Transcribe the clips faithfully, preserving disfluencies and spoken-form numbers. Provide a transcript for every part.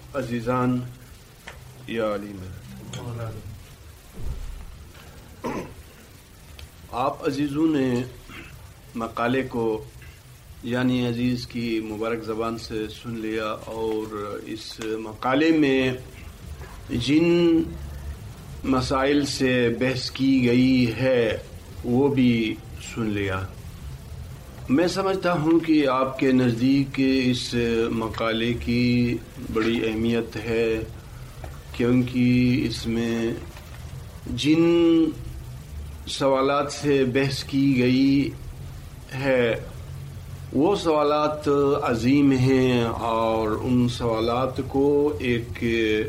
عزیزان یا علی مدد، آپ عزیزوں نے مقالے کو یعنی عزیز کی مبارک زبان سے سن لیا، اور اس مقالے میں جن مسائل سے بحث کی گئی ہے وہ بھی سن لیا۔ میں سمجھتا ہوں کہ آپ کے نزدیک اس مقالے کی بڑی اہمیت ہے، کیونکہ اس میں جن سوالات سے بحث کی گئی ہے وہ سوالات عظیم ہیں، اور ان سوالات کو ایک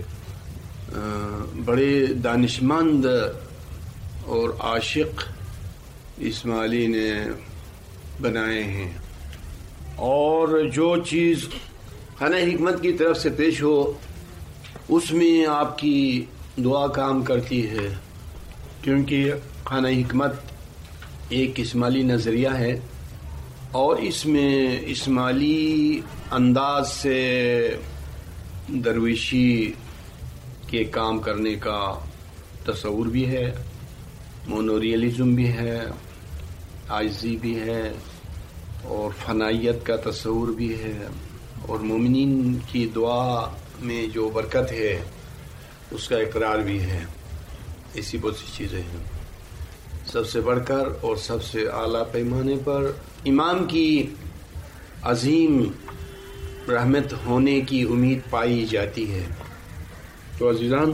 بڑے دانشمند اور عاشق اسماعیلی نے بنائے ہیں، اور جو چیز خانہ حکمت کی طرف سے پیش ہو اس میں آپ کی دعا کام کرتی ہے، کیونکہ خانہ حکمت ایک اسماعیلی نظریہ ہے، اور اس میں اسماعیلی انداز سے درویشی کے کام کرنے کا تصور بھی ہے، مونوریلزم بھی ہے، عاجزی بھی ہے، اور فنائیت کا تصور بھی ہے، اور مومنین کی دعا میں جو برکت ہے اس کا اقرار بھی ہے۔ ایسی بہت سی چیزیں ہیں۔ سب سے بڑھ کر اور سب سے اعلیٰ پیمانے پر امام کی عظیم رحمت ہونے کی امید پائی جاتی ہے۔ تو عزیزان،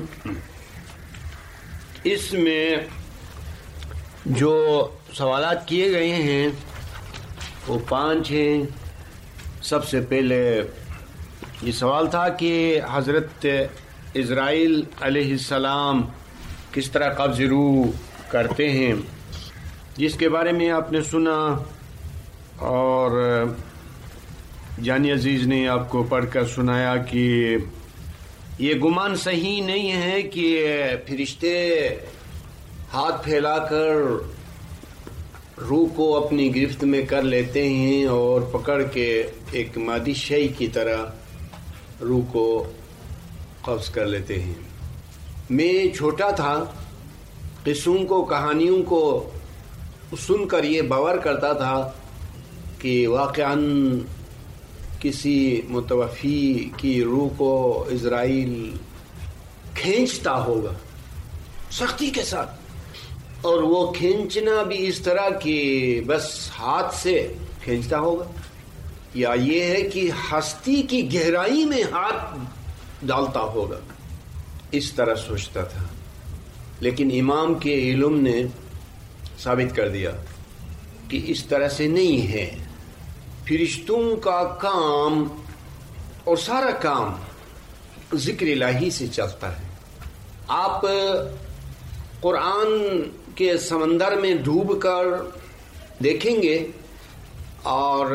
اس میں جو سوالات کیے گئے ہیں وہ پانچ ہیں۔ سب سے پہلے یہ سوال تھا کہ حضرت اسرائیل علیہ السلام کس طرح قبض روح کرتے ہیں، جس کے بارے میں آپ نے سنا، اور جانی عزیز نے آپ کو پڑھ کر سنایا کہ یہ گمان صحیح نہیں ہے کہ فرشتے ہاتھ پھیلا کر روح کو اپنی گرفت میں کر لیتے ہیں اور پکڑ کے ایک مادی شے کی طرح روح کو قبض کر لیتے ہیں۔ میں چھوٹا تھا، قصوں کو کہانیوں کو سن کر یہ باور کرتا تھا کہ واقعاً کسی متوفی کی روح کو اسرائیل کھینچتا ہوگا سختی کے ساتھ، اور وہ کھینچنا بھی اس طرح کہ بس ہاتھ سے کھینچتا ہوگا، یا یہ ہے کہ ہستی کی گہرائی میں ہاتھ ڈالتا ہوگا، اس طرح سوچتا تھا۔ لیکن امام کے علم نے ثابت کر دیا کہ اس طرح سے نہیں ہے۔ فرشتوں کا کام اور سارا کام ذکر الہی سے چلتا ہے۔ آپ قرآن کے سمندر میں ڈوب کر دیکھیں گے اور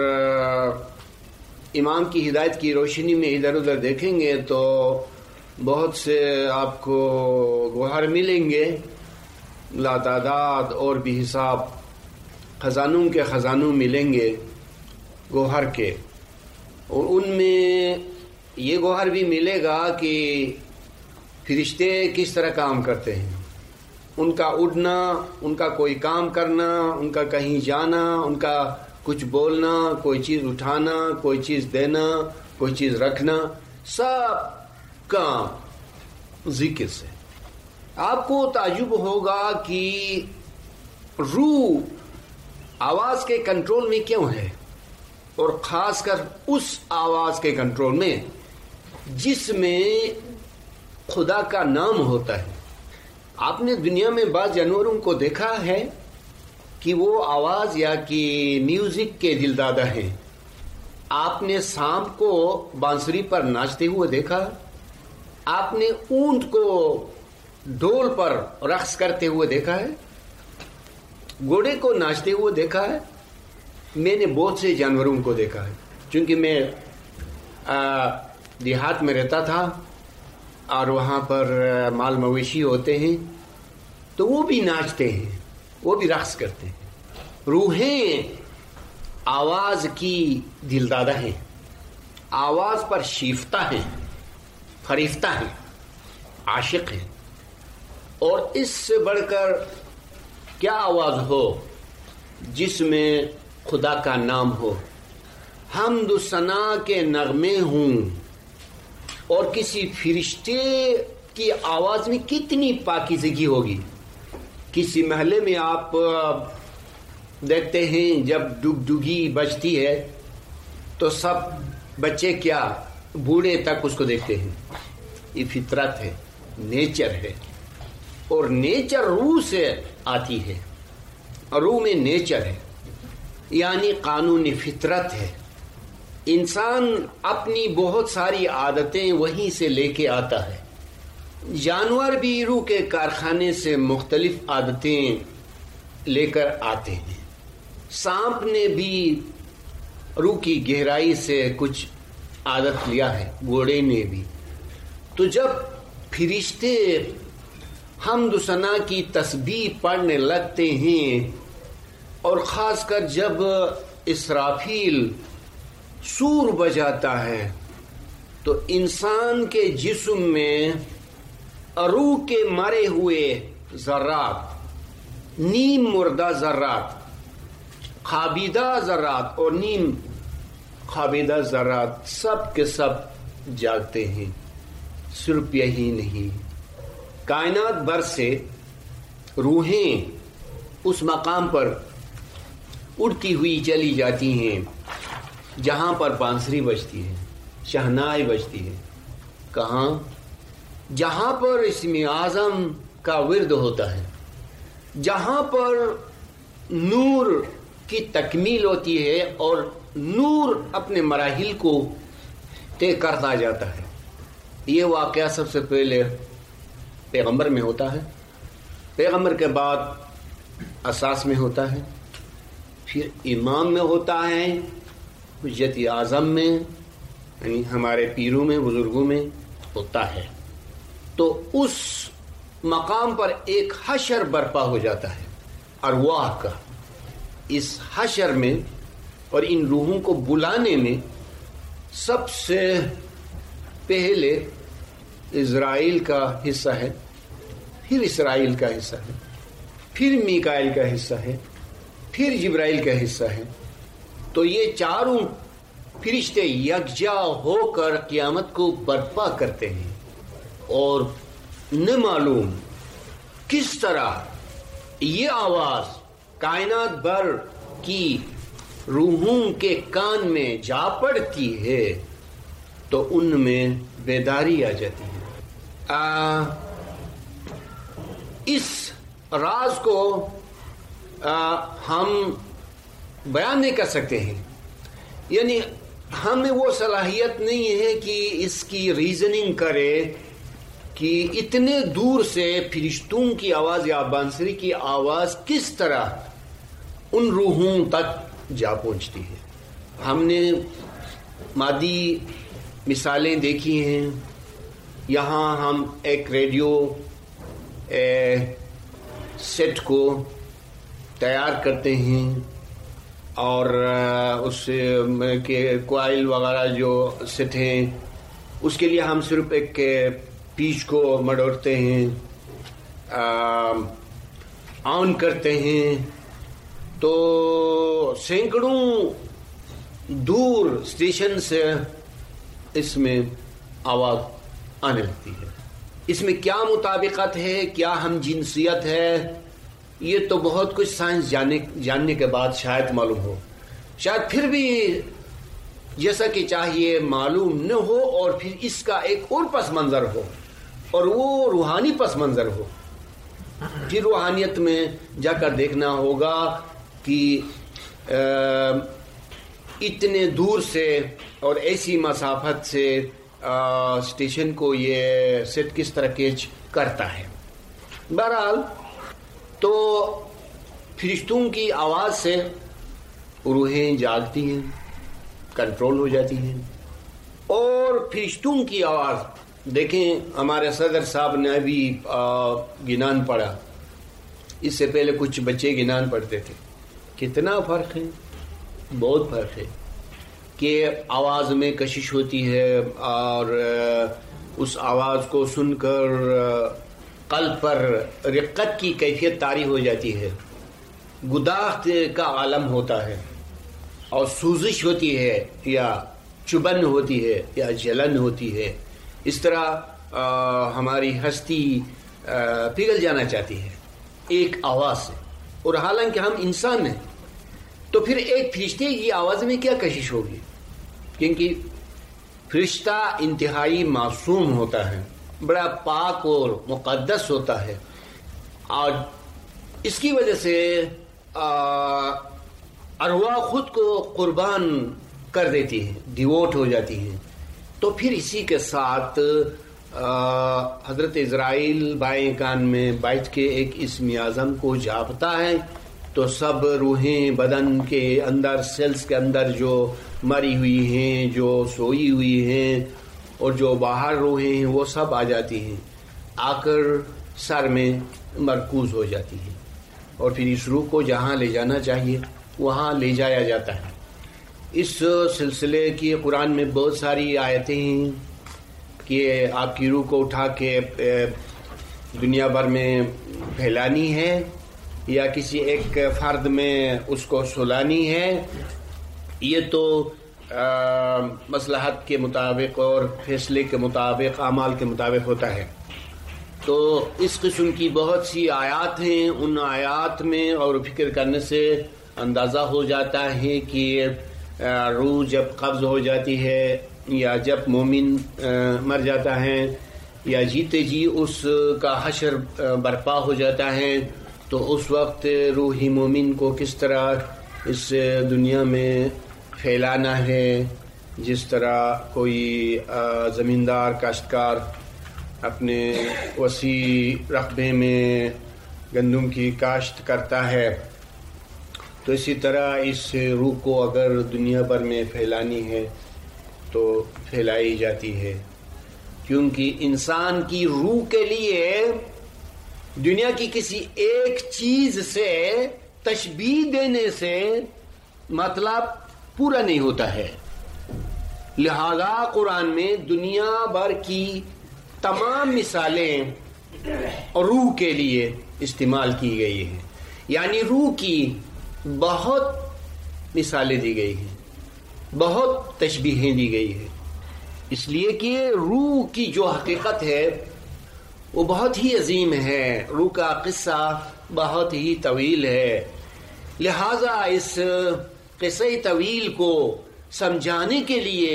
امام کی ہدایت کی روشنی میں ادھر ادھر دیکھیں گے تو بہت سے آپ کو گوہر ملیں گے، لا تعداد اور بھی حساب خزانوں کے خزانوں ملیں گے گوہر کے، اور ان میں یہ گوہر بھی ملے گا کہ فرشتے کس طرح کام کرتے ہیں، ان کا اڑنا، ان کا کوئی کام کرنا، ان کا کہیں جانا، ان کا کچھ بولنا، کوئی چیز اٹھانا، کوئی چیز دینا، کوئی چیز رکھنا، سب کام ذکر سے۔ آپ کو تعجب ہوگا کہ روح آواز کے کنٹرول میں کیوں ہے، اور خاص کر اس آواز کے کنٹرول میں جس میں خدا کا نام ہوتا ہے۔ آپ نے دنیا میں بعض جانوروں کو دیکھا ہے کہ وہ آواز یا کہ میوزک کے دلدادہ ہیں۔ آپ نے سانپ کو بانسری پر ناچتے ہوئے دیکھا، آپ نے اونٹ کو ڈول پر رقص کرتے ہوئے دیکھا ہے، گھوڑے کو ناچتے ہوئے دیکھا ہے۔ میں نے بہت سے جانوروں کو دیکھا ہے، چونکہ میں دیہات میں رہتا تھا اور وہاں پر مال مویشی ہوتے ہیں تو وہ بھی ناچتے ہیں، وہ بھی رقص کرتے ہیں۔ روحیں آواز کی دلدادہ ہیں، آواز پر شیفتہ ہیں، فریفتہ ہیں، عاشق ہیں، اور اس سے بڑھ کر کیا آواز ہو جس میں خدا کا نام ہو، حمد و ثنا کے نغمے ہوں، اور کسی فرشتے کی آواز میں کتنی پاکیزگی ہوگی۔ کسی محلے میں آپ دیکھتے ہیں جب ڈگڈگی بجتی ہے تو سب بچے کیا بوڑھے تک اس کو دیکھتے ہیں۔ یہ فطرت ہے، نیچر ہے، اور نیچر روح سے آتی ہے، روح میں نیچر ہے، یعنی قانون فطرت ہے۔ انسان اپنی بہت ساری عادتیں وہیں سے لے کے آتا ہے۔ جانور بھی روح کے کارخانے سے مختلف عادتیں لے کر آتے ہیں۔ سانپ نے بھی روح کی گہرائی سے کچھ عادت لیا ہے، گھوڑے نے بھی۔ تو جب فرشتے حمد و ثنا کی تسبیح پڑھنے لگتے ہیں، اور خاص کر جب اسرافیل سور بجاتا ہے، تو انسان کے جسم میں روح کے مرے ہوئے ذرات، نیم مردہ ذرات، خوابیدہ ذرات اور نیم خوابیدہ ذرات سب کے سب جاگتے ہیں۔ صرف یہی نہیں، کائنات بھر سے روحیں اس مقام پر اڑتی ہوئی چلی جاتی ہیں جہاں پر بانسری بجتی ہے، شہنائی بجتی ہے۔ کہاں؟ جہاں پر اسم اعظم کا ورد ہوتا ہے، جہاں پر نور کی تکمیل ہوتی ہے اور نور اپنے مراحل کو طے کرتا جاتا ہے۔ یہ واقعہ سب سے پہلے پیغمبر میں ہوتا ہے، پیغمبر کے بعد اساس میں ہوتا ہے، پھر امام میں ہوتا ہے، حجت اعظم میں، یعنی ہمارے پیروں میں، بزرگوں میں ہوتا ہے۔ تو اس مقام پر ایک حشر برپا ہو جاتا ہے ارواح کا۔ اس حشر میں اور ان روحوں کو بلانے میں سب سے پہلے اسرائیل کا حصہ ہے، پھر اسرائیل کا حصہ ہے، پھر میکائیل کا حصہ ہے، پھر جبرائیل کا حصہ ہے۔ تو یہ چاروں فرشتے یکجا ہو کر قیامت کو برپا کرتے ہیں، اور نہ معلوم کس طرح یہ آواز کائنات بھر کی روحوں کے کان میں جا پڑتی ہے تو ان میں بیداری آ جاتی ہے۔ آ, اس راز کو آ, ہم بیان نہیں کر سکتے ہیں، یعنی ہمیں وہ صلاحیت نہیں ہے کہ اس کی ریزننگ کرے کہ اتنے دور سے فرشتوں کی آواز یا بانسری کی آواز کس طرح ان روحوں تک جا پہنچتی ہے۔ ہم نے مادی مثالیں دیکھی ہیں، یہاں ہم ایک ریڈیو سیٹ کو تیار کرتے ہیں، اور اس کے کوائل وغیرہ جو سیٹ ہیں اس کے لیے ہم صرف ایک پیچ کو مڑوڑتے ہیں، آن کرتے ہیں، تو سینکڑوں دور اسٹیشن سے اس میں آواز آنے لگتی ہے۔ اس میں کیا مطابقت ہے، کیا ہم جنسیت ہے، یہ تو بہت کچھ سائنس جاننے جاننے کے بعد شاید معلوم ہو، شاید پھر بھی جیسا کہ چاہیے معلوم نہ ہو، اور پھر اس کا ایک اور پس منظر ہو، اور وہ روحانی پس منظر ہو۔ پھر روحانیت میں جا کر دیکھنا ہوگا کہ اتنے دور سے اور ایسی مسافت سے اسٹیشن کو یہ سیٹ کس طرح کیچ کرتا ہے۔ بہرحال تو فرشتوں کی آواز سے روحیں جاگتی ہیں، کنٹرول ہو جاتی ہیں، اور فرشتوں کی آواز دیکھیں، ہمارے صدر صاحب نے ابھی گنان پڑھا، اس سے پہلے کچھ بچے گنان پڑھتے تھے۔ کتنا فرق ہے، بہت فرق ہے کہ آواز میں کشش ہوتی ہے، اور اس آواز کو سن کر قلب پر رقت کی کیفیت طاری ہو جاتی ہے، گداخت کا عالم ہوتا ہے اور سوزش ہوتی ہے یا چبن ہوتی ہے یا جلن ہوتی ہے. اس طرح آ, ہماری ہستی آ, پگھل جانا چاہتی ہے ایک آواز سے. اور حالانکہ ہم انسان ہیں تو پھر ایک فرشتے کی آواز میں کیا کشش ہوگی، کیونکہ فرشتہ انتہائی معصوم ہوتا ہے، بڑا پاک اور مقدس ہوتا ہے، اور اس کی وجہ سے ارواح خود کو قربان کر دیتی ہیں، ڈیووٹ ہو جاتی ہیں. تو پھر اسی کے ساتھ حضرت عزرائیل بائیں کان میں بیٹھ کے ایک اسم اعظم کو جاپتا ہے، تو سب روحیں بدن کے اندر، سیلز کے اندر جو مری ہوئی ہیں، جو سوئی ہوئی ہیں اور جو باہر روحیں ہیں، وہ سب آ جاتی ہیں، آ کر سر میں مرکوز ہو جاتی ہیں، اور پھر اس روح کو جہاں لے جانا چاہیے وہاں لے جایا جاتا ہے. اس سلسلے کی قرآن میں بہت ساری آیتیں ہیں کہ آپ کی روح کو اٹھا کے دنیا بھر میں پھیلانی ہے یا کسی ایک فرد میں اس کو سلانی ہے. یہ تو مصلحت کے مطابق اور فیصلے کے مطابق، اعمال کے مطابق ہوتا ہے. تو اس قسم کی بہت سی آیات ہیں، ان آیات میں اور فکر کرنے سے اندازہ ہو جاتا ہے کہ روح جب قبض ہو جاتی ہے یا جب مومن مر جاتا ہے یا جیتے جی اس کا حشر برپا ہو جاتا ہے، تو اس وقت روح مومن کو کس طرح اس دنیا میں پھیلانا ہے. جس طرح کوئی زمیندار کاشتکار اپنے وسیع رقبے میں گندم کی کاشت کرتا ہے، تو اسی طرح اس روح کو اگر دنیا بھر میں پھیلانی ہے تو پھیلائی جاتی ہے. کیونکہ انسان کی روح کے لیے دنیا کی کسی ایک چیز سے تشبیہ دینے سے مطلب پورا نہیں ہوتا ہے. لہذا قرآن میں دنیا بھر کی تمام مثالیں روح کے لیے استعمال کی گئی ہیں، یعنی روح کی بہت مثالیں دی گئی ہیں، بہت تشبیہیں دی گئی ہیں، اس لیے کہ روح کی جو حقیقت ہے وہ بہت ہی عظیم ہے، روح کا قصہ بہت ہی طویل ہے. لہذا اس قصہ طویل کو سمجھانے کے لیے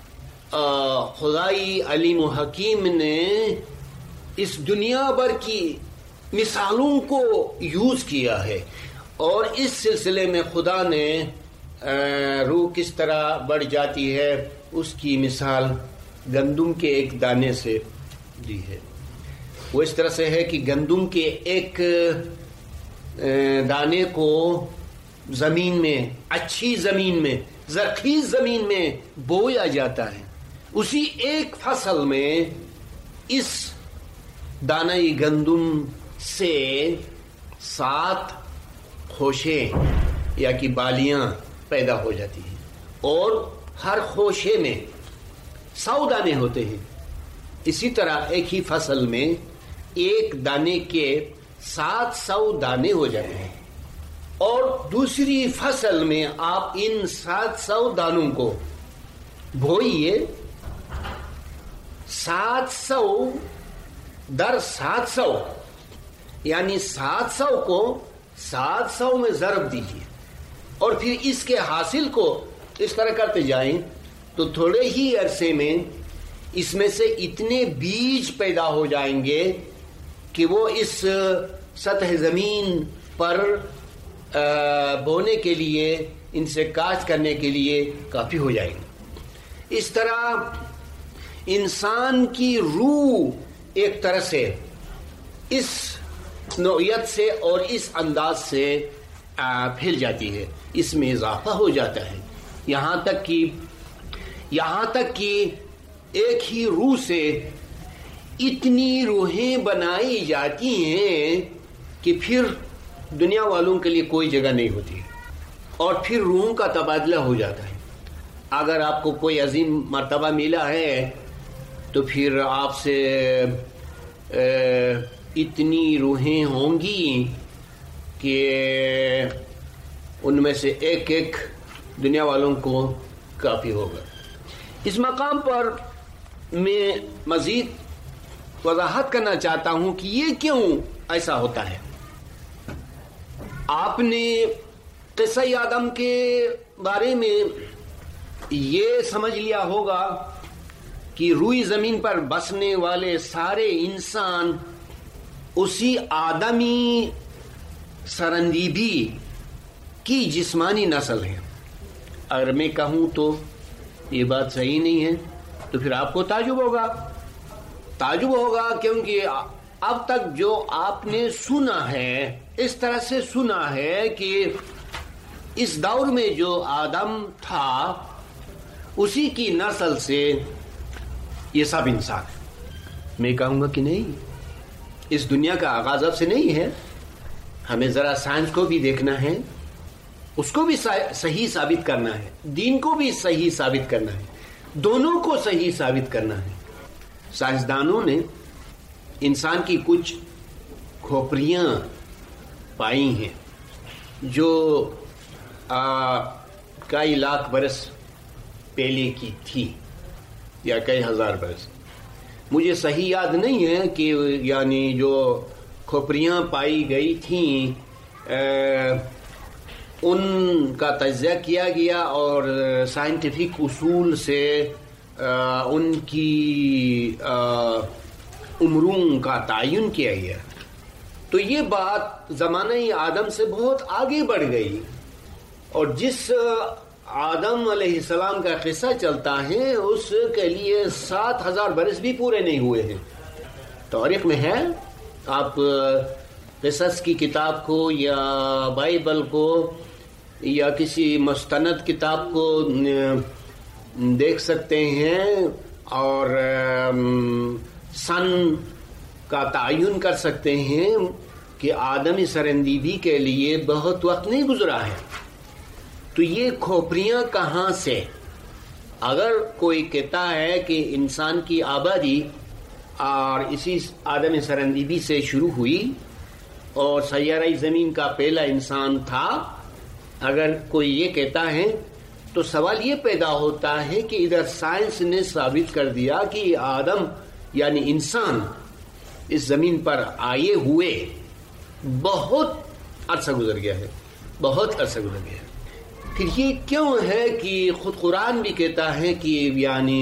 خدائی علیم و حکیم نے اس دنیا بھر کی مثالوں کو یوز کیا ہے، اور اس سلسلے میں خدا نے روح کس طرح بڑھ جاتی ہے اس کی مثال گندم کے ایک دانے سے دی ہے. وہ اس طرح سے ہے کہ گندم کے ایک دانے کو زمین میں، اچھی زمین میں، زرخیز زمین میں بویا جاتا ہے. اسی ایک فصل میں اس دانہ گندم سے سات خوشے یا کہ بالیاں پیدا ہو جاتی ہیں، اور ہر خوشے میں سو دانے ہوتے ہیں. اسی طرح ایک ہی فصل میں ایک دانے کے سات سو دانے ہو جاتے ہیں، اور دوسری فصل میں آپ ان سات سو دانوں کو بوئیے، سات سو در سات سو یعنی سات سو کو سات سو میں ضرب دیجیے، اور پھر اس کے حاصل کو اس طرح کرتے جائیں تو تھوڑے ہی عرصے میں اس میں سے اتنے بیج پیدا ہو جائیں گے کہ وہ اس سطح زمین پر بونے کے لیے، ان سے کاشت کرنے کے لیے کافی ہو جائیں گے. اس طرح انسان کی روح ایک طرح سے اس نوعیت سے اور اس انداز سے پھیل جاتی ہے، اس میں اضافہ ہو جاتا ہے، یہاں تک کہ یہاں تک کہ ایک ہی روح سے اتنی روحیں بنائی جاتی ہیں کہ پھر دنیا والوں کے لیے کوئی جگہ نہیں ہوتی، اور پھر روحوں کا تبادلہ ہو جاتا ہے. اگر آپ کو کوئی عظیم مرتبہ ملا ہے تو پھر آپ سے اتنی روحیں ہوں گی کہ ان میں سے ایک ایک دنیا والوں کو کافی ہوگا. اس مقام پر میں مزید وضاحت کرنا چاہتا ہوں کہ یہ کیوں ایسا ہوتا ہے. آپ نے قصہ آدم کے بارے میں یہ سمجھ لیا ہوگا کہ روئی زمین پر بسنے والے سارے انسان اسی آدمی سرندیبی کی جسمانی نسل ہے. اگر میں کہوں تو یہ بات صحیح نہیں ہے تو پھر آپ کو تعجب ہوگا تعجب ہوگا کیونکہ اب تک جو آپ نے سنا ہے اس طرح سے سنا ہے کہ اس دور میں جو آدم تھا اسی کی نسل سے یہ سب انسان. میں کہوں گا کہ نہیں، اس دنیا کا آغاز اب سے نہیں ہے. ہمیں ذرا سائنس کو بھی دیکھنا ہے، اس کو بھی صحیح ثابت کرنا ہے، دین کو بھی صحیح ثابت کرنا ہے، دونوں کو صحیح ثابت کرنا ہے. سائنسدانوں نے انسان کی کچھ کھوپڑیاں پائی ہیں جو کئی لاکھ برس پہلے کی تھی یا کئی ہزار برس. مجھے صحیح یاد نہیں ہے کہ یعنی جو کھوپڑیاں پائی گئی تھیں ان کا تجزیہ کیا گیا اور سائنٹیفک اصول سے ان کی عمروں کا تعین کیا گیا. تو یہ بات زمانہ آدم سے بہت آگے بڑھ گئی، اور جس آدم علیہ السلام کا قصہ چلتا ہے اس کے لیے سات ہزار برس بھی پورے نہیں ہوئے ہیں. تاریخ میں ہے، آپ قصص کی کتاب کو یا بائبل کو یا کسی مستند کتاب کو دیکھ سکتے ہیں اور سن کا تعین کر سکتے ہیں کہ آدمی سرندیبی کے لیے بہت وقت نہیں گزرا ہے. تو یہ کھوپڑیاں کہاں سے؟ اگر کوئی کہتا ہے کہ انسان کی آبادی اور اسی آدمی سرندیبی سے شروع ہوئی اور سیارہ زمین کا پہلا انسان تھا، اگر کوئی یہ کہتا ہے تو سوال یہ پیدا ہوتا ہے کہ ادھر سائنس نے ثابت کر دیا کہ آدم یعنی انسان اس زمین پر آئے ہوئے بہت عرصہ گزر گیا ہے، بہت عرصہ گزر گیا ہے. پھر یہ کیوں ہے کہ خود قرآن بھی کہتا ہے کہ یعنی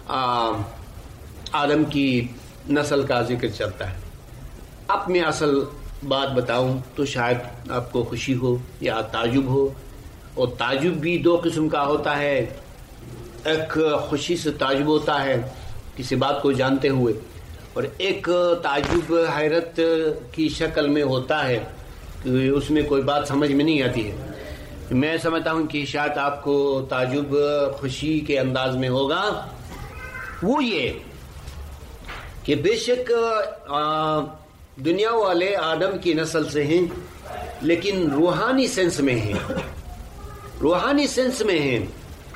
آدم کی نسل کا ذکر چلتا ہے. اب میں اصل بات بتاؤں تو شاید آپ کو خوشی ہو یا تعجب ہو، اور تعجب بھی دو قسم کا ہوتا ہے. ایک خوشی سے تعجب ہوتا ہے کسی بات کو جانتے ہوئے، اور ایک تعجب حیرت کی شکل میں ہوتا ہے کہ اس میں کوئی بات سمجھ میں نہیں آتی ہے. میں سمجھتا ہوں کہ شاید آپ کو تعجب خوشی کے انداز میں ہوگا. وہ یہ کہ بے شک دنیا والے آدم کی نسل سے ہیں، لیکن روحانی سینس میں ہیں، روحانی سینس میں ہیں.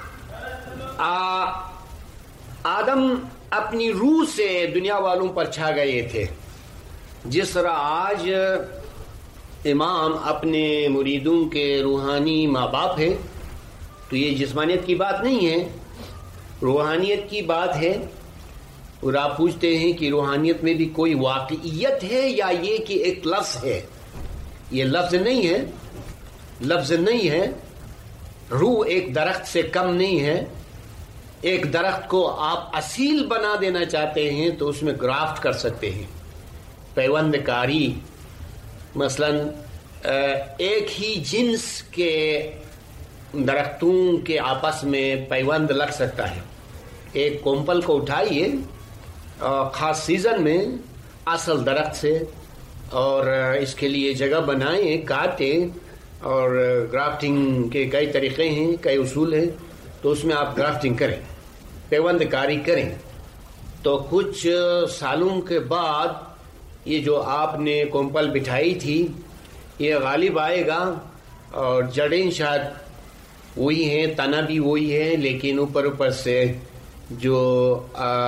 آدم اپنی روح سے دنیا والوں پر چھا گئے تھے. جس طرح آج امام اپنے مریدوں کے روحانی ماں باپ ہے، تو یہ جسمانیت کی بات نہیں ہے، روحانیت کی بات ہے. اور آپ پوچھتے ہیں کہ روحانیت میں بھی کوئی واقعیت ہے یا یہ کہ ایک لفظ ہے؟ یہ لفظ نہیں ہے، لفظ نہیں ہے. روح ایک درخت سے کم نہیں ہے. ایک درخت کو آپ اصیل بنا دینا چاہتے ہیں تو اس میں گرافٹ کر سکتے ہیں، پیوند کاری. مثلا ایک ہی جنس کے درختوں کے آپس میں پیوند لگ سکتا ہے. ایک کومپل کو اٹھائیے خاص سیزن میں اصل درخت سے، اور اس کے لیے جگہ بنائیں، کاٹیں، اور گرافٹنگ کے کئی طریقے ہیں، کئی اصول ہیں. تو اس میں آپ گرافٹنگ کریں، پیوند کاری کریں، تو کچھ سالوں کے بعد یہ جو آپ نے کومپل بٹھائی تھی یہ غالب آئے گا، اور جڑیں شاید وہی ہیں، تنا بھی وہی ہے، لیکن اوپر اوپر سے جو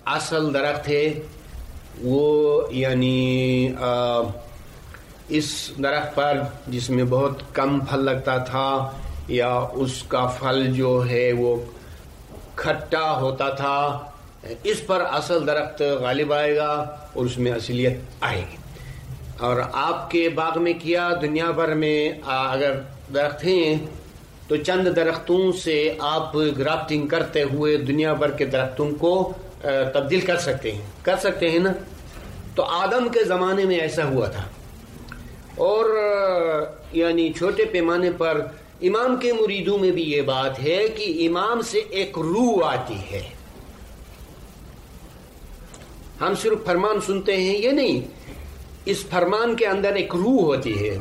اصل درخت ہے وہ یعنی اس درخت پر جس میں بہت کم پھل لگتا تھا یا اس کا پھل جو ہے وہ کھٹا ہوتا تھا، اس پر اصل درخت غالب آئے گا اور اس میں اصلیت آئے گی۔ اور آپ کے باغ میں کیا دنیا بھر میں اگر درخت ہیں تو چند درختوں سے آپ گرافٹنگ کرتے ہوئے دنیا بھر کے درختوں کو تبدیل کر سکتے ہیں کر سکتے ہیں نا۔ تو آدم کے زمانے میں ایسا ہوا تھا، اور یعنی چھوٹے پیمانے پر امام کے مریدوں میں بھی یہ بات ہے کہ امام سے ایک روح آتی ہے۔ ہم صرف فرمان سنتے ہیں یہ نہیں، اس فرمان کے اندر ایک روح ہوتی ہے۔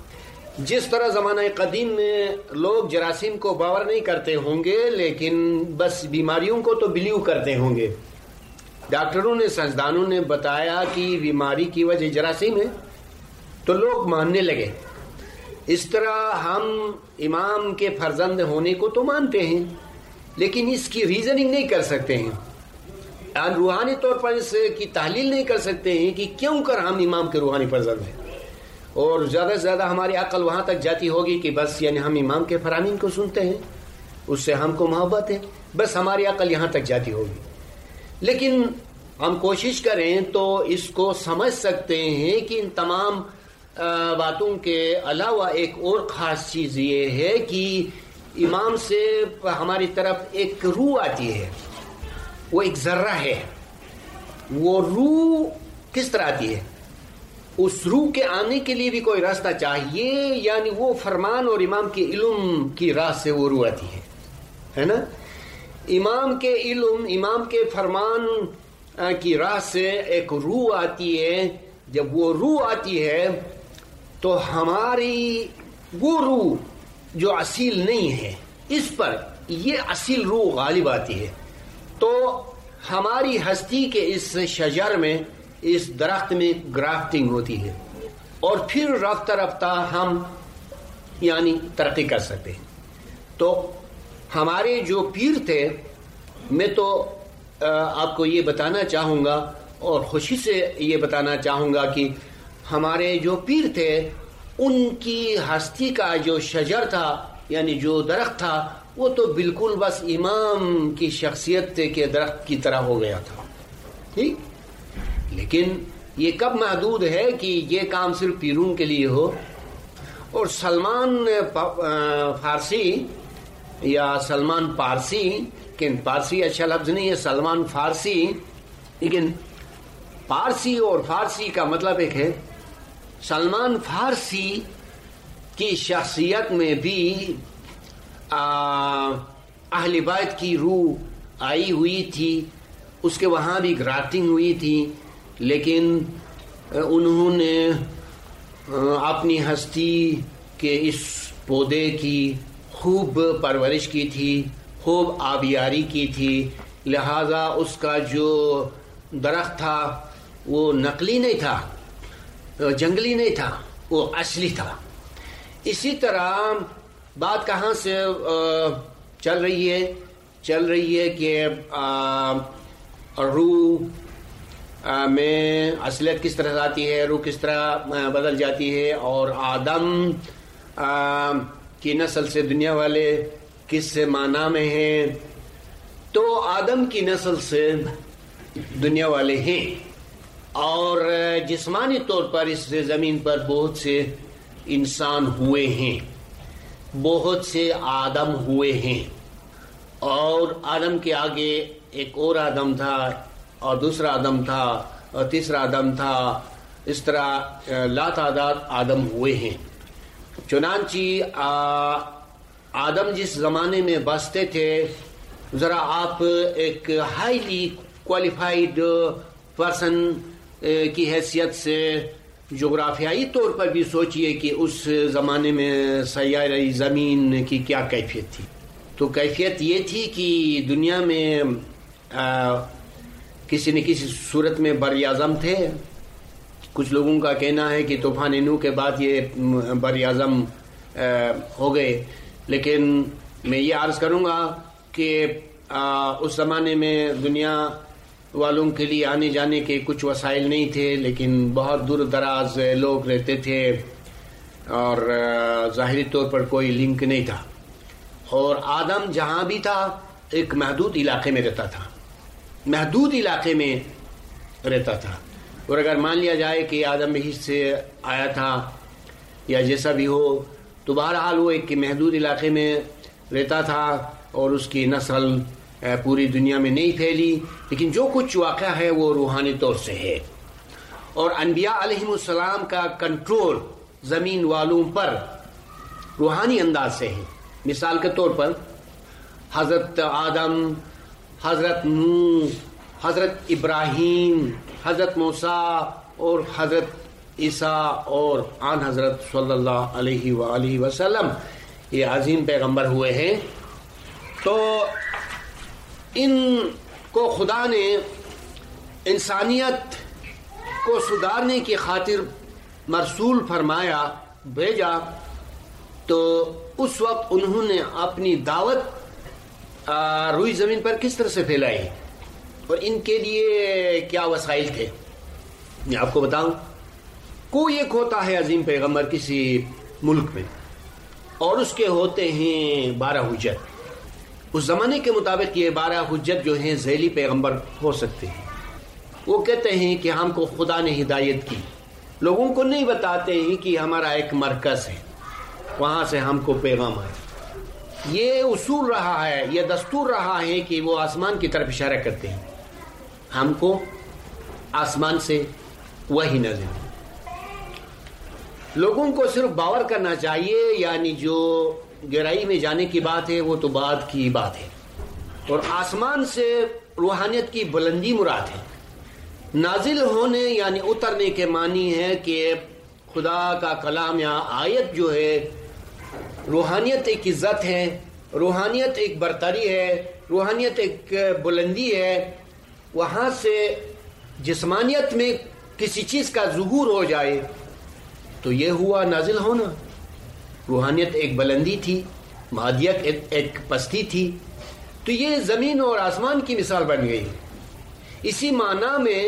جس طرح زمانہ قدیم میں لوگ جراثیم کو باور نہیں کرتے ہوں گے لیکن بس بیماریوں کو تو بلیو کرتے ہوں گے، ڈاکٹروں نے سائنسدانوں نے بتایا کہ بیماری کی وجہ جراثیم ہے تو لوگ ماننے لگے۔ اس طرح ہم امام کے فرزند ہونے کو تو مانتے ہیں لیکن اس کی ریزننگ نہیں کر سکتے ہیں، روحانی طور پر اس کی تحلیل نہیں کر سکتے ہیں کہ کیوں کر ہم امام کے روحانی فرزند ہیں۔ اور زیادہ سے زیادہ ہماری عقل وہاں تک جاتی ہوگی کہ بس یعنی ہم امام کے فرامین کو سنتے ہیں، اس سے ہم کو محبت ہے، بس ہماری عقل یہاں تک جاتی ہوگی۔ لیکن ہم کوشش کریں تو اس کو سمجھ سکتے ہیں کہ ان تمام باتوں کے علاوہ ایک اور خاص چیز یہ ہے کہ امام سے ہماری طرف ایک روح آتی ہے، وہ ایک ذرہ ہے۔ وہ روح کس طرح آتی ہے؟ اس روح کے آنے کے لیے بھی کوئی راستہ چاہیے، یعنی وہ فرمان اور امام کے علم کی راہ سے وہ روح آتی ہے، ہے نا۔ امام کے علم، امام کے فرمان کی راہ سے ایک روح آتی ہے۔ جب وہ روح آتی ہے تو ہماری وہ روح جو اصیل نہیں ہے اس پر یہ اصیل روح غالب آتی ہے، تو ہماری ہستی کے اس شجر میں، اس درخت میں گرافٹنگ ہوتی ہے، اور پھر رفتہ رفتہ ہم یعنی ترقی کر سکتے ہیں۔ تو ہمارے جو پیر تھے، میں تو آپ کو یہ بتانا چاہوں گا اور خوشی سے یہ بتانا چاہوں گا کہ ہمارے جو پیر تھے ان کی ہستی کا جو شجر تھا یعنی جو درخت تھا وہ تو بالکل بس امام کی شخصیت کے درخت کی طرح ہو گیا تھا، ٹھیک۔ لیکن یہ کب محدود ہے کہ یہ کام صرف پیروں کے لیے ہو؟ اور سلمان فارسی یا سلمان پارسی، کہ پارسی اچھا لفظ نہیں ہے، سلمان فارسی، لیکن پارسی اور فارسی کا مطلب ایک ہے۔ سلمان فارسی کی شخصیت میں بھی اہل بیت کی روح آئی ہوئی تھی، اس کے وہاں بھی گرافٹنگ ہوئی تھی، لیکن انہوں نے اپنی ہستی کے اس پودے کی خوب پرورش کی تھی، خوب آبیاری کی تھی، لہذا اس کا جو درخت تھا وہ نقلی نہیں تھا، جنگلی نہیں تھا، وہ اصلی تھا۔ اسی طرح بات کہاں سے چل رہی ہے چل رہی ہے کہ روح میں اصلیت کس طرح آتی ہے، روح کس طرح بدل جاتی ہے، اور آدم کی نسل سے دنیا والے کس سے معنی میں ہیں۔ تو آدم کی نسل سے دنیا والے ہیں، اور جسمانی طور پر اس زمین پر بہت سے انسان ہوئے ہیں، بہت سے آدم ہوئے ہیں، اور آدم کے آگے ایک اور آدم تھا، اور دوسرا آدم تھا، اور تیسرا آدم تھا، اس طرح لاتعداد آدم ہوئے ہیں۔ چنانچہ آدم جس زمانے میں بستے تھے، ذرا آپ ایک ہائیلی کوالیفائڈ پرسن کی حیثیت سے جغرافیائی طور پر بھی سوچئے کہ اس زمانے میں سیارہ زمین کی کیا کیفیت تھی۔ تو کیفیت یہ تھی کہ دنیا میں کسی نہ کسی صورت میں بر اعظم تھے۔ کچھ لوگوں کا کہنا ہے کہ طوفان نوح کے بعد یہ بر اعظم ہو گئے، لیکن میں یہ عرض کروں گا کہ اس زمانے میں دنیا والوں کے لیے آنے جانے کے کچھ وسائل نہیں تھے، لیکن بہت دور دراز لوگ رہتے تھے اور ظاہری طور پر کوئی لنک نہیں تھا. اور آدم جہاں بھی تھا ایک محدود علاقے میں رہتا تھا، محدود علاقے میں رہتا تھا. اور اگر مان لیا جائے کہ آدم بہشت سے آیا تھا یا جیسا بھی ہو، تو بہرحال وہ ایک محدود علاقے میں رہتا تھا اور اس کی نسل پوری دنیا میں نہیں پھیلی. لیکن جو کچھ واقعہ ہے وہ روحانی طور سے ہے، اور انبیاء علیہم السلام کا کنٹرول زمین والوں پر روحانی انداز سے ہے. مثال کے طور پر حضرت آدم، حضرت نوح، حضرت ابراہیم، حضرت موسیٰ اور حضرت عیسیٰ اور آن حضرت صلی اللہ علیہ وآلہ وسلم یہ عظیم پیغمبر ہوئے ہیں. تو ان کو خدا نے انسانیت کو سدھارنے کی خاطر مرسول فرمایا، بھیجا. تو اس وقت انہوں نے اپنی دعوت روئی زمین پر کس طرح سے پھیلائی اور ان کے لیے کیا وسائل تھے. میں آپ کو بتاؤں، کوئی ایک ہوتا ہے عظیم پیغمبر کسی ملک میں، اور اس کے ہوتے ہیں بارہ حجت. اس زمانے کے مطابق یہ بارہ حجت جو ہیں ذیلی پیغمبر ہو سکتے ہیں. وہ کہتے ہیں کہ ہم کو خدا نے ہدایت کی. لوگوں کو نہیں بتاتے ہیں کہ ہمارا ایک مرکز ہے، وہاں سے ہم کو پیغام آئے. یہ اصول رہا ہے، یہ دستور رہا ہے کہ وہ آسمان کی طرف اشارہ کرتے ہیں، ہم کو آسمان سے وحی نازل ہے. لوگوں کو صرف باور کرنا چاہیے، یعنی جو گہرائی میں جانے کی بات ہے وہ تو بعد کی بات ہے. اور آسمان سے روحانیت کی بلندی مراد ہے. نازل ہونے یعنی اترنے کے معنی ہے کہ خدا کا کلام یا آیت جو ہے، روحانیت ایک عزت ہے، روحانیت ایک برتری ہے، روحانیت ایک بلندی ہے. وہاں سے جسمانیت میں کسی چیز کا ظہور ہو جائے تو یہ ہوا نازل ہونا. روحانیت ایک بلندی تھی، مادیت ایک پستی تھی. تو یہ زمین اور آسمان کی مثال بن گئی. اسی معنی میں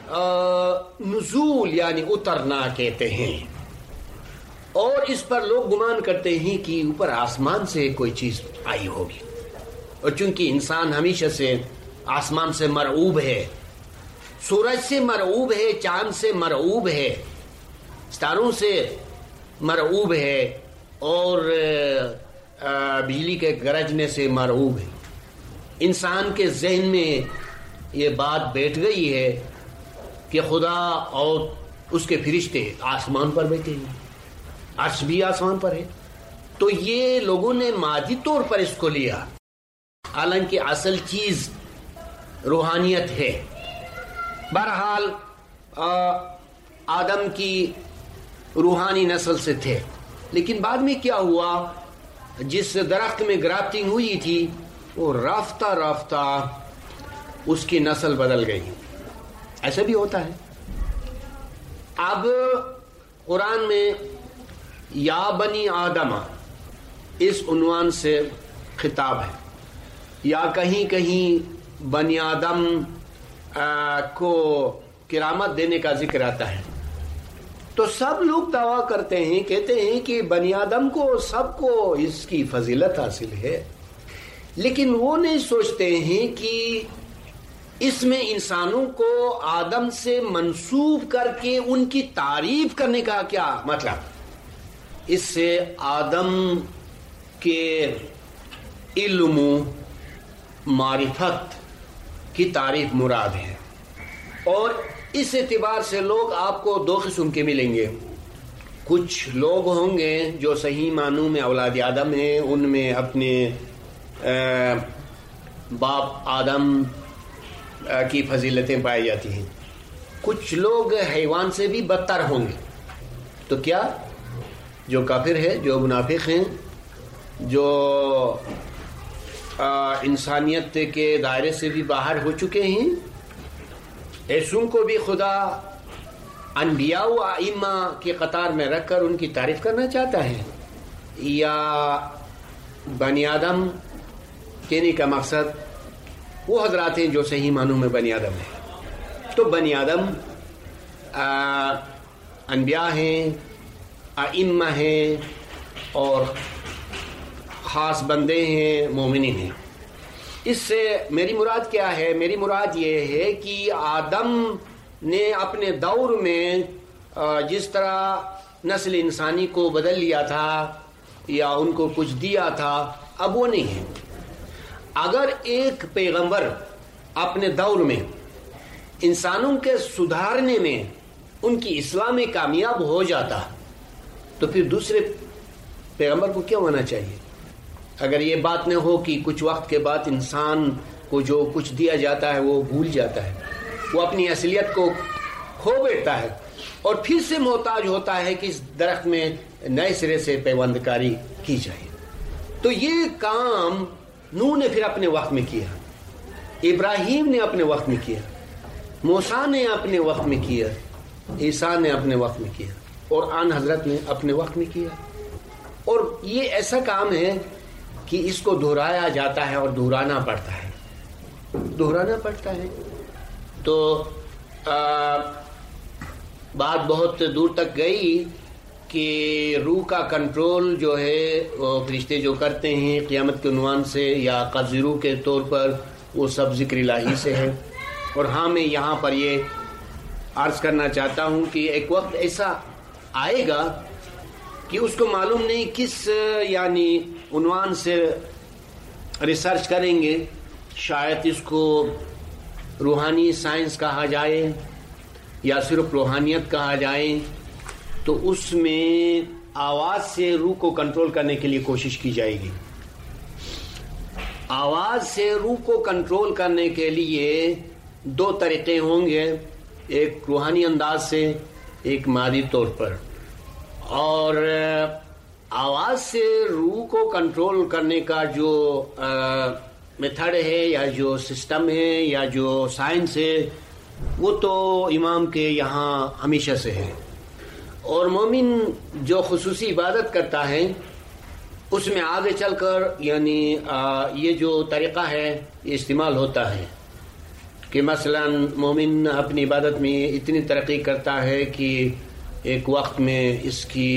نزول یعنی اترنا کہتے ہیں. اور اس پر لوگ گمان کرتے ہیں کہ اوپر آسمان سے کوئی چیز آئی ہوگی. اور چونکہ انسان ہمیشہ سے آسمان سے مرعوب ہے، سورج سے مرعوب ہے، چاند سے مرعوب ہے، ستاروں سے مرعوب ہے، اور بجلی کے گرجنے سے مرعوب ہے. انسان کے ذہن میں یہ بات بیٹھ گئی ہے کہ خدا اور اس کے فرشتے آسمان پر بیٹھے ہیں، عرش بھی آسمان پر ہے. تو یہ لوگوں نے مادی طور پر اس کو لیا، حالانکہ اصل چیز روحانیت ہے. بہرحال آدم کی روحانی نسل سے تھے. لیکن بعد میں کیا ہوا، جس درخت میں گرافٹنگ ہوئی تھی وہ رفتہ رفتہ اس کی نسل بدل گئی. ایسا بھی ہوتا ہے. اب قرآن میں یا بنی آدم اس عنوان سے خطاب ہے، یا کہیں کہیں بنی آدم کو کرامت دینے کا ذکر آتا ہے. تو سب لوگ دعویٰ کرتے ہیں، کہتے ہیں کہ بنی آدم کو سب کو اس کی فضیلت حاصل ہے. لیکن وہ نہیں سوچتے ہیں کہ اس میں انسانوں کو آدم سے منسوب کر کے ان کی تعریف کرنے کا کیا مطلب. اس سے آدم کے علم و معرفت کی تعریف مراد ہے. اور اس اعتبار سے لوگ آپ کو دو قسم کے ملیں گے. کچھ لوگ ہوں گے جو صحیح معنوں میں اولاد آدم ہیں، ان میں اپنے باپ آدم کی فضیلتیں پائی جاتی ہیں. کچھ لوگ حیوان سے بھی بدتر ہوں گے. تو کیا جو کافر ہے، جو منافق ہیں، جو انسانیت کے دائرے سے بھی باہر ہو چکے ہیں، ایسوں کو بھی خدا انبیاء و ائمہ کی قطار میں رکھ کر ان کی تعریف کرنا چاہتا ہے؟ یا بنی آدم کہنے کا مقصد وہ حضرات ہیں جو صحیح معنوں میں بنی آدم ہیں؟ تو بنی آدم انبیاء ہیں، ائمہ ہیں اور خاص بندے ہیں، مومنین ہیں۔ اس سے میری مراد کیا ہے؟ میری مراد یہ ہے کہ آدم نے اپنے دور میں جس طرح نسل انسانی کو بدل لیا تھا یا ان کو کچھ دیا تھا، اب وہ نہیں ہے۔ اگر ایک پیغمبر اپنے دور میں انسانوں کے سدھارنے میں، ان کی اصلاح میں کامیاب ہو جاتا، تو پھر دوسرے پیغمبر کو کیا ہونا چاہیے؟ اگر یہ بات نہ ہو کہ کچھ وقت کے بعد انسان کو جو کچھ دیا جاتا ہے وہ بھول جاتا ہے، وہ اپنی اصلیت کو کھو بیٹھتا ہے اور پھر سے محتاج ہوتا ہے کہ اس درخت میں نئے سرے سے پیوند کاری کی جائے۔ تو یہ کام نوح نے پھر اپنے وقت میں کیا، ابراہیم نے اپنے وقت میں کیا، موسیٰ نے اپنے وقت میں کیا، عیسیٰ نے اپنے وقت میں کیا اور آن حضرت نے اپنے وقت میں کیا۔ اور یہ ایسا کام ہے کہ اس کو دہرایا جاتا ہے اور دہرانا پڑتا ہے، دہرانا پڑتا ہے۔ تو آ, بات بہت دور تک گئی کہ روح کا کنٹرول جو ہے وہ فرشتے جو کرتے ہیں قیامت کے عنوان سے یا قبض روح کے طور پر، وہ سب ذکر الہی سے ہے۔ اور ہاں میں یہاں پر یہ عرض کرنا چاہتا ہوں کہ ایک وقت ایسا آئے گا کہ اس کو معلوم نہیں کس یعنی عنوان سے ریسرچ کریں گے، شاید اس کو روحانی سائنس کہا جائے یا صرف روحانیت کہا جائے، تو اس میں آواز سے روح کو کنٹرول کرنے کے لیے کوشش کی جائے گی۔ آواز سے روح کو کنٹرول کرنے کے لیے دو طریقے ہوں گے، ایک روحانی انداز سے، ایک مادی طور پر۔ اور آواز سے روح کو کنٹرول کرنے کا جو میتھڈ ہے یا جو سسٹم ہے یا جو سائنس ہے، وہ تو امام کے یہاں ہمیشہ سے ہے۔ اور مومن جو خصوصی عبادت کرتا ہے اس میں آگے چل کر یعنی یہ جو طریقہ ہے یہ استعمال ہوتا ہے کہ مثلا مومن اپنی عبادت میں اتنی ترقی کرتا ہے کہ ایک وقت میں اس کی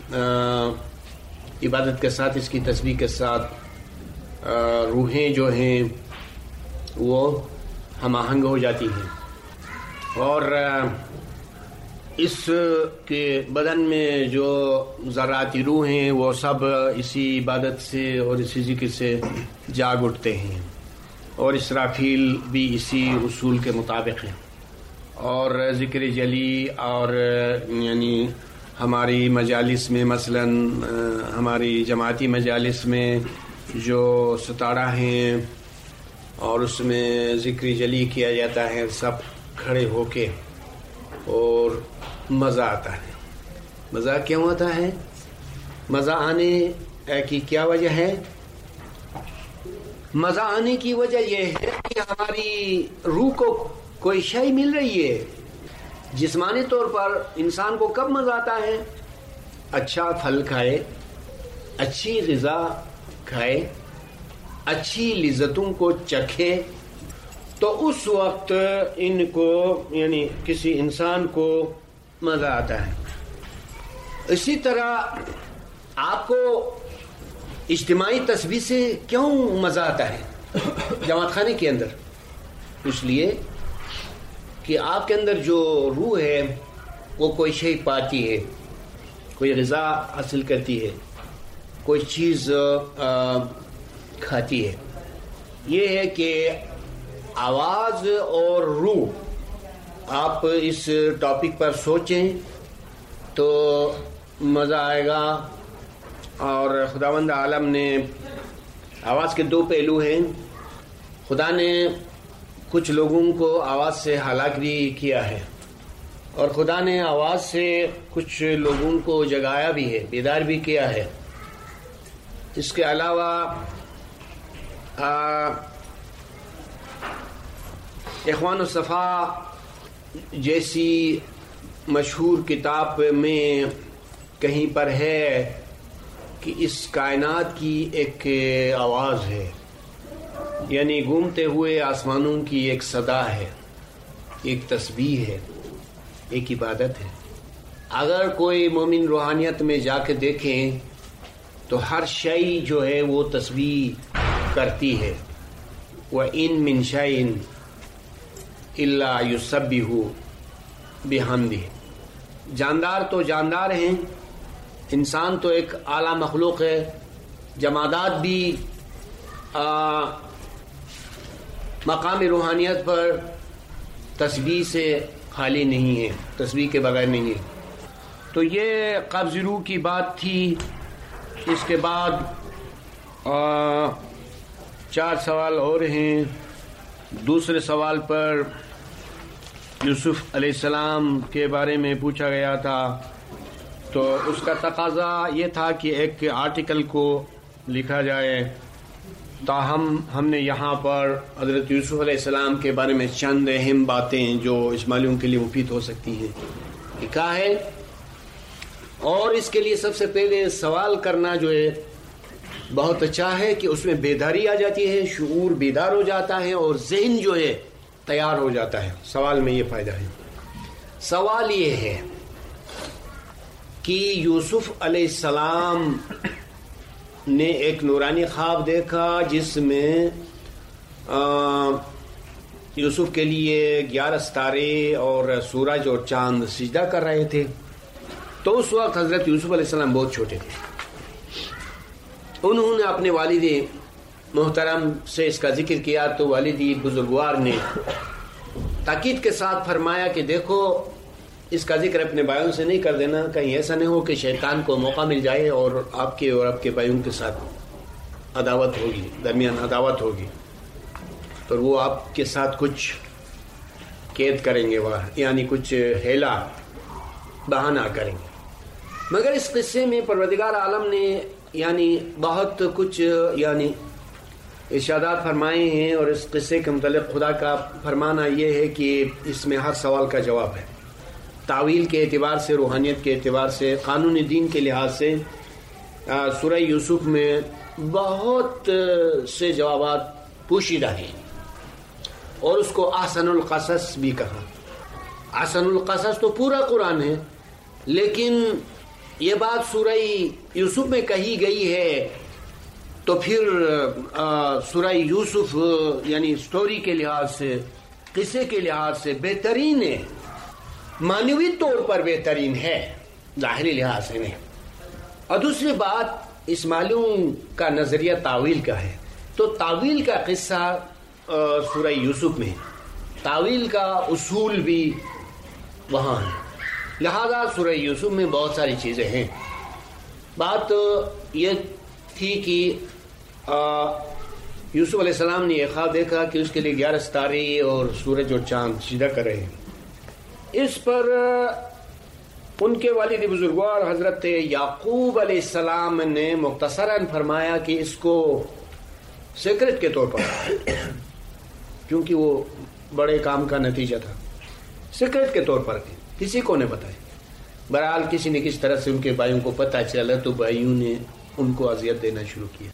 عبادت کے ساتھ، اس کی تسبیح کے ساتھ روحیں جو ہیں وہ ہم آہنگ ہو جاتی ہیں، اور اس کے بدن میں جو ذراتی روح ہیں وہ سب اسی عبادت سے اور اسی ذکر سے جاگ اٹھتے ہیں، اور اسرافیل بھی اسی اصول کے مطابق ہیں۔ اور ذکر جلی اور یعنی ہماری مجالس میں مثلا ہماری جماعتی مجالس میں جو ستارہ ہیں اور اس میں ذکر جلی کیا جاتا ہے، سب کھڑے ہو کے، اور مزہ آتا ہے۔ مزہ کیوں آتا ہے؟ مزہ آنے کی کیا وجہ ہے؟ مزہ آنے کی وجہ یہ ہے کہ ہماری روح کو کوئی شے مل رہی ہے۔ جسمانی طور پر انسان کو کب مزہ آتا ہے؟ اچھا پھل کھائے، اچھی غذا کھائے، اچھی لذتوں کو چکھے، تو اس وقت ان کو یعنی کسی انسان کو مزہ آتا ہے۔ اسی طرح آپ کو اجتماعی تسبیح سے کیوں مزہ آتا ہے جماعت خانے کے اندر؟ اس لیے کہ آپ کے اندر جو روح ہے وہ کوئی شے پاتی ہے، کوئی غذا حاصل کرتی ہے، کوئی چیز کھاتی ہے۔ یہ ہے کہ آواز اور روح، آپ اس ٹاپک پر سوچیں تو مزہ آئے گا۔ اور خداوند عالم نے آواز کے دو پہلو ہیں۔ خدا نے کچھ لوگوں کو آواز سے ہلاک بھی کیا ہے، اور خدا نے آواز سے کچھ لوگوں کو جگایا بھی ہے، بیدار بھی کیا ہے۔ اس کے علاوہ اخوان الصفا جیسی مشہور کتاب میں کہیں پر ہے کہ اس کائنات کی ایک آواز ہے، یعنی گھومتے ہوئے آسمانوں کی ایک صدا ہے۔ ایک تسبیح ہے، ایک عبادت ہے۔ اگر کوئی مومن روحانیت میں جا کے دیکھیں تو ہر شے جو ہے وہ تسبیح کرتی ہے۔ وَإِن مِّن شَيْءٍ إِلَّا يُسَبِّحُ بِحَمْدِهِ، جاندار تو جاندار ہیں، انسان تو ایک اعلیٰ مخلوق ہے، جمادات بھی آ, مقام روحانیت پر تسبیح سے خالی نہیں ہے، تسبیح کے بغیر نہیں ہے۔ تو یہ قبض روح کی بات تھی۔ اس کے بعد آ, چار سوال اور ہیں۔ دوسرے سوال پر یوسف علیہ السلام کے بارے میں پوچھا گیا تھا، تو اس کا تقاضا یہ تھا کہ ایک آرٹیکل کو لکھا جائے، تاہم ہم نے یہاں پر حضرت یوسف علیہ السلام کے بارے میں چند اہم باتیں جو اسماعیلیوں کے لیے مفید ہو سکتی ہیں لکھا ہے۔ اور اس کے لیے سب سے پہلے سوال کرنا جو ہے بہت اچھا ہے کہ اس میں بیداری آ جاتی ہے، شعور بیدار ہو جاتا ہے اور ذہن جو ہے تیار ہو جاتا ہے۔ سوال میں یہ فائدہ ہے۔ سوال یہ ہے کہ یوسف علیہ السلام نے ایک نورانی خواب دیکھا جس میں یوسف کے لیے گیارہ ستارے اور سورج اور چاند سجدہ کر رہے تھے۔ تو اس وقت حضرت یوسف علیہ السلام بہت چھوٹے تھے۔ انہوں نے اپنے والد محترم سے اس کا ذکر کیا تو والدی بزرگوار نے تاکید کے ساتھ فرمایا کہ دیکھو اس کا ذکر اپنے بھائیوں سے نہیں کر دینا، کہیں ایسا نہیں ہو کہ شیطان کو موقع مل جائے اور آپ کے اور آپ کے بھائیوں کے ساتھ عداوت ہوگی، درمیان عداوت ہوگی، تو وہ آپ کے ساتھ کچھ قید کریں گے، وہ یعنی کچھ ہیلا بہانہ کریں گے۔ مگر اس قصے میں پروردگار عالم نے یعنی بہت کچھ یعنی ارشادات فرمائے ہیں، اور اس قصے کے متعلق خدا کا فرمانا یہ ہے کہ اس میں ہر سوال کا جواب ہے۔ تعویل کے اعتبار سے، روحانیت کے اعتبار سے، قانون دین کے لحاظ سے سورہ یوسف میں بہت سے جوابات پوشیدہ ہیں، اور اس کو احسن القصص بھی کہا۔ احسن القصص تو پورا قرآن ہے، لیکن یہ بات سورہ یوسف میں کہی گئی ہے تو پھر سورہ یوسف یعنی سٹوری کے لحاظ سے، قصے کے لحاظ سے بہترین ہے، معنوی طور پر بہترین ہے، ظاہری لحاظ سے نہیں۔ اور دوسری بات اسماعیلیوں کا نظریہ تعویل کا ہے، تو تعویل کا قصہ سورہ یوسف میں، تعویل کا اصول بھی وہاں ہے، لہذا سورہ یوسف میں بہت ساری چیزیں ہیں۔ بات یہ تھی کہ یوسف علیہ السلام نے یہ خواب دیکھا کہ اس کے لیے گیارہ ستارے اور سورج اور چاند سجدہ کر رہے ہیں۔ اس پر ان کے والد بزرگوار حضرت یعقوب علیہ السلام نے مختصراً فرمایا کہ اس کو سیکرٹ کے طور پر، کیونکہ وہ بڑے کام کا نتیجہ تھا، سیکرٹ کے طور پر کسی کو نہیں بتایا۔ بہرحال کسی نے کس طرح سے ان کے بھائیوں کو پتہ چلا تو بھائیوں نے ان کو اذیت دینا شروع کیا۔